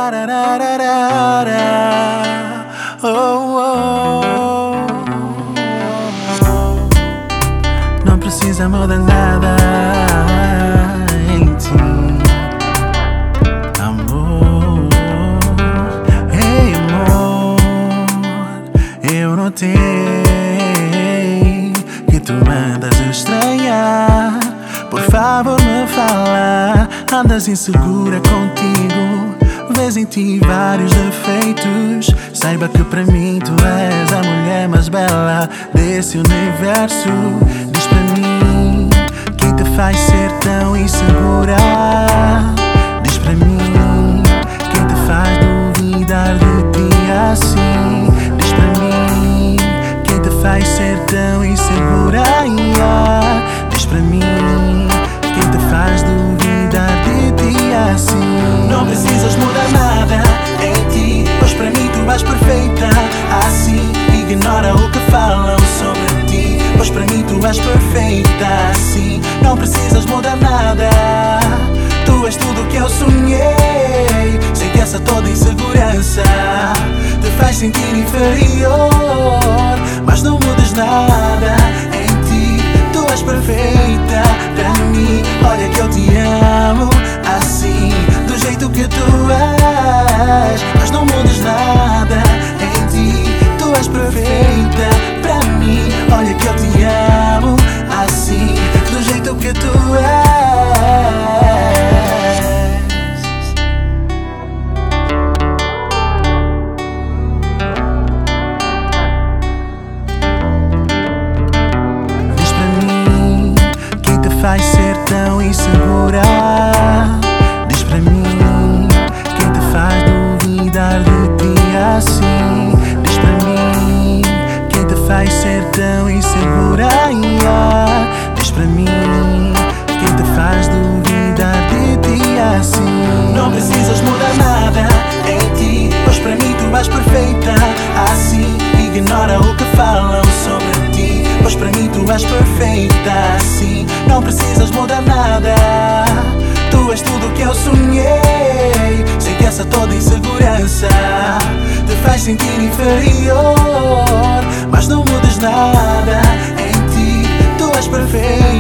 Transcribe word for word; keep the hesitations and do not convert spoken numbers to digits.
Oh, oh. Não precisa mudar nada em ti, amor. Ei, amor, eu notei que tu andas a estranhar. Por favor, me fala, andas insegura contigo, vês em ti vários defeitos. Saiba que para mim tu és a mulher mais bela desse universo. Diz para mim, quem te faz ser tão insegura? Diz para mim, quem te faz duvidar de ti assim? Diz para mim, quem te faz ser tão insegura? Yeah. Diz para mim, quem te faz duvidar de ti assim? Não precisas mudar nada em ti, pois para mim tu és perfeita assim. Ignora o que falam sobre ti, pois para mim tu és perfeita assim. Não precisas mudar nada, tu és tudo o que eu sonhei. Sei que essa toda insegurança te faz sentir inferior, mas não mudes nada em ti, tu és perfeita para mim. Olha que eu te amo assim, do jeito que tu és, mas não mudes nada em ti, tu és perfeita para mim. Olha que eu te amo assim, do jeito que tu és. Diz para mim, quem te faz ser tão insegura? Diz para mim, quem te faz duvidar de ti assim? Diz para mim, quem te faz ser tão insegura? Yeah. Diz para mim, quem te faz duvidar de ti assim? Não precisas mudar nada em ti, pois para mim tu és perfeita assim. Ignora o que falam sobre ti, pois para mim tu és perfeita assim. Não precisas mudar nada, tu és tudo o que eu sonhei. Sei que essa toda insegurança te faz sentir inferior, mas não mudes nada em ti, tu és perfeita